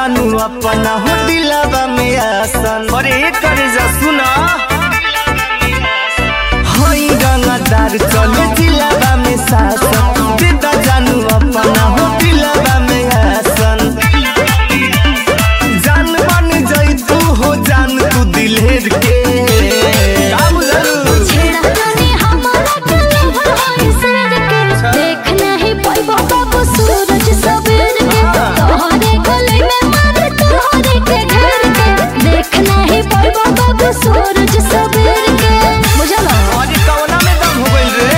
जानू अपना हो दिलावा में आसन। अरे करे जा सुना हई गंगादार चले दिलावा में शासन। देता जानू अपना हो दिलावा में आसन। जान बन जाई तू हो जान तू दिलेर के सूरज सवेर के तोहरे गले में मारे तोहरे के घर के देखना ही पाइबा बाबू सूरज सवेर के बुझला अरे कवना में दम हो गइल रे।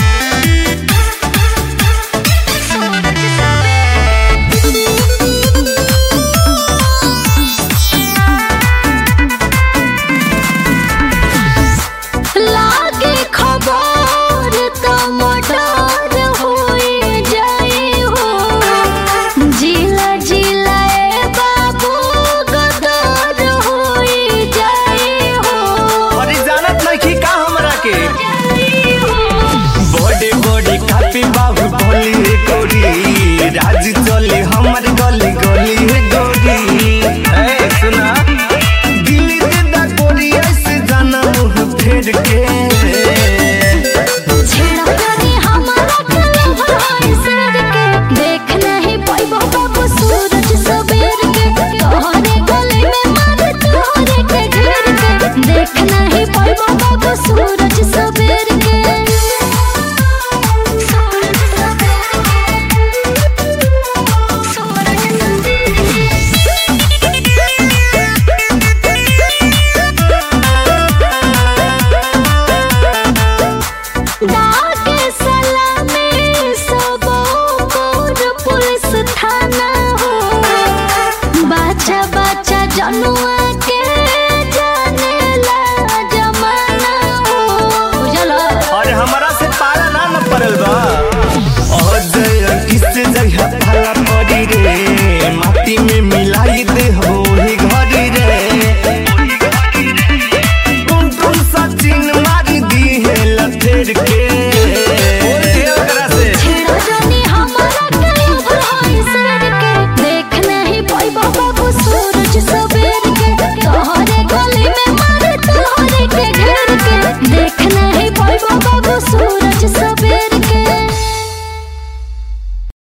लागे खबर टमाटर होई जाई हो जिला जिला ए बाबू गदर होई जाई हो अरे जानत नहीं कि का हमरा के बड़े बड़े कापी बाबू बोली रे गोरी राज चले हमर गली गली रे गोरी। ए सुना दिल्ली दे दा गोरी ऐसे जाना मुंह फेर के